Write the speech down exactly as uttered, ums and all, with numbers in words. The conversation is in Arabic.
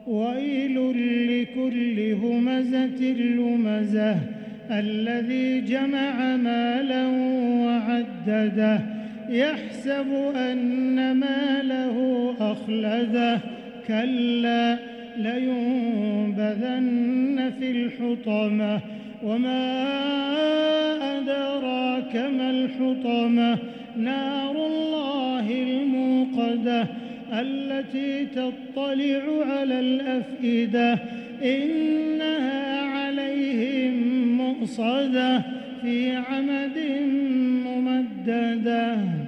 ويل لكل همزة لمزة الذي جمع مالا وعدده يحسب أن ماله أخلده كلا لينبذن في الحطمة وما أدراك ما الحطمة نار الله الموقدة التي تطلع على الأفئدة إنها عليهم مؤصدة في عمد ممددة.